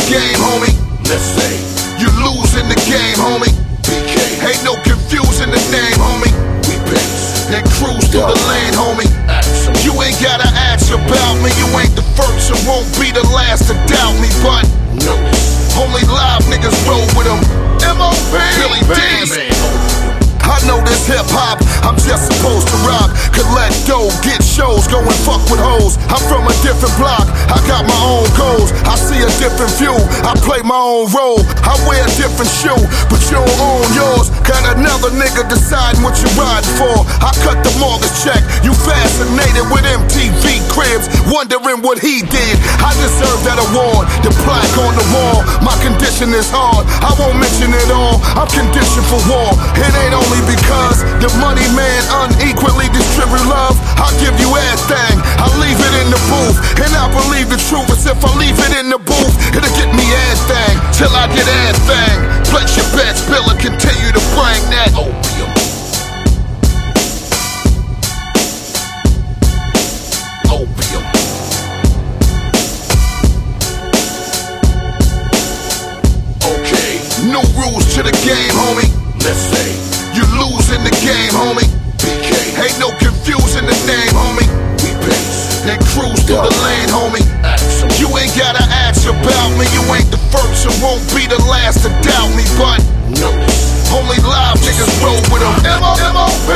game, homie. Let's say You lose in the game, homie. BK, Ain't no confusing the name, homie. we base. And cruise through the lane, homie. Absolute. You ain't gotta ask about me. You ain't the first and won't be the last to doubt me. But Notice. only live niggas roll with them. M.O.P. Billy D's. I know this hip-hop, I'm just supposed to rock. Collect dough, get shows, go and fuck with hoes. I'm from a different block, I got my own goals. I see a different view, I play my own role. I wear a different shoe, but you don't own yours. Got another nigga deciding what you riding for. I cut the mortgage check, you fascinated with MTV Cribs, wondering what he did. I deserve that award, the plaque on the wall. My condition is hard, I won't mention it all. I'm conditioned for war, it ain't only because the money man unequally distribute love. I'll give you everything, I'll leave it in the booth. And I believe the truth is if I leave it in the booth, it'll get me everything, till I get everything. Place your bets, Bill, and continue to bring that opium. Opium. Okay, new rules to the game, homie. Let's say You lose in the game, homie. BK, Ain't no confusing the name, homie. we base. And cruise through the lane, homie. Absolute. You ain't gotta ask about me. You ain't the first and won't be the last to doubt me. But Notice. only live niggas roll with them. M.O.P.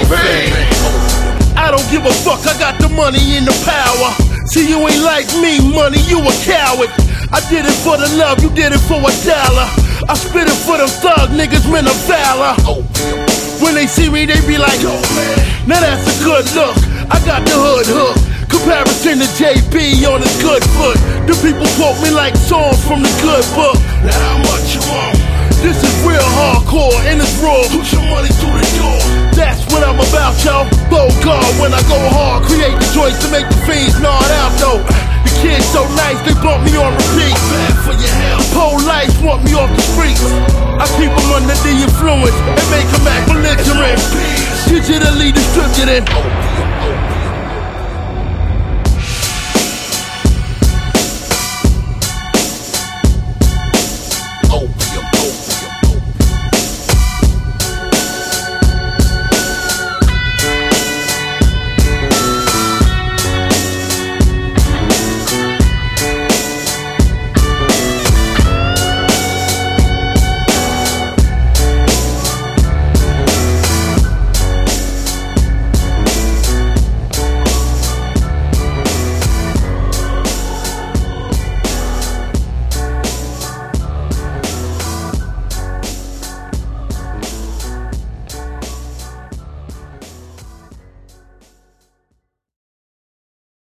I don't give a fuck, I got the money and the power. See, you ain't like me, money, you a coward. I did it for the love, you did it for $1. I spit it for them thug niggas, men of valor. Opium. When they see me, they be like, oh man, now that's a good look. I got the hood hook. Comparison to JB on his good foot. The people quote me like songs from the good book. Now how much you want? This is real hardcore and it's raw. Push your money through the door. That's what I'm about, yo. Bogart when I go hard. Create the joints to make the fiends nod out, though. The kids so nice, they bump me on repeat. Bad for your health. Police want me off the streets. I keep them under the influence and make them act belligerent. Digitally distributed.